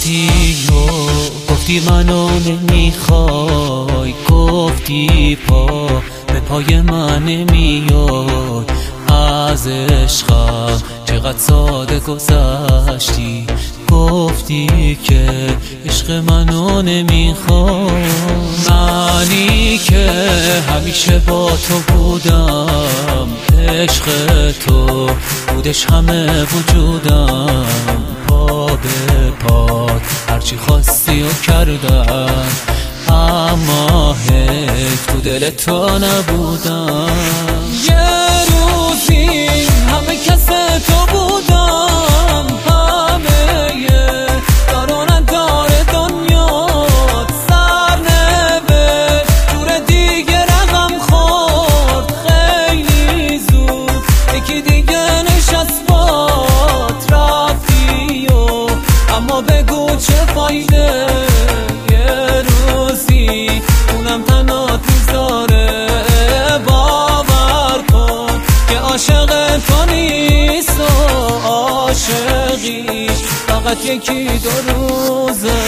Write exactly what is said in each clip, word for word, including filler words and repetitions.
رفتی و گفتی منو نمیخوای، گفتی پا به پای من نمیای. از عشقم چقدر ساده گذشتی، گفتی که عشق منو نمیخوای. منی که همیشه با تو بودم، عشق تو بودش همه وجودم. پا به پات هرچی خواستی و کردم، اما حیف تو دل تو نبودم. یه روزی همه کس تو بودم، همه یه دارون داره دنیات سر نوه جور دیگه رقم خورد. خیلی زود یکی دیگه نشست بات رفتی و اما بگو چه فایده. یه روزی اونم تنات میذاره، باور کن که عاشق تو نیست و عاشقیش فقط یکی دو روزه.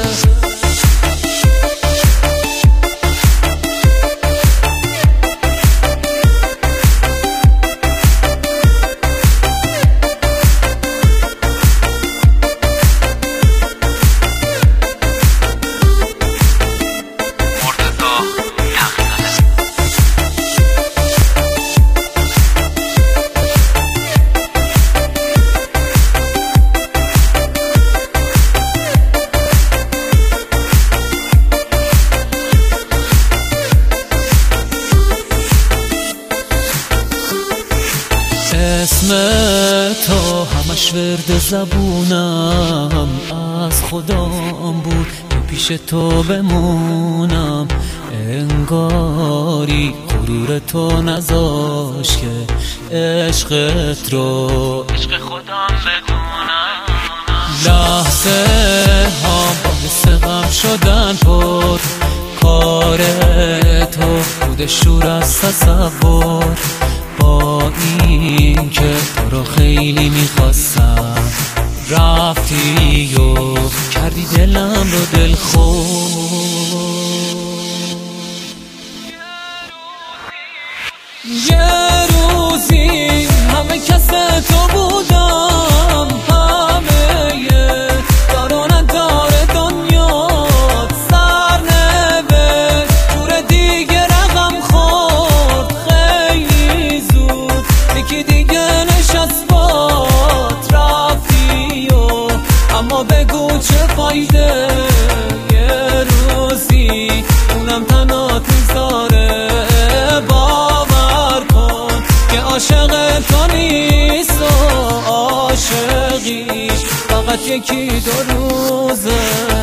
اسم تو همش ورد زبونم، از خدام بود که پیش تو بمونم. انگاری غرور تو نذاش که عشقت رو عشق خودم بدونم. لحظه ها باعث غم شدن پر، کار تو بود شور از تصور. با این که تو رو خیلی میخواستم، رفتی و کردی دلم رو دلخور. یه روزی همه کس تو بودم، همه یه دارون داره دنیات سر نوه جور دیگه رقم خورد. خیلی زود یکی دیگه نشست بات رفتی و اما بگو چه فایده. یه روزی اونم تنات میذاره، باور کن که عاشق تو نیست و عاشقیش فقط یکی دو روزه.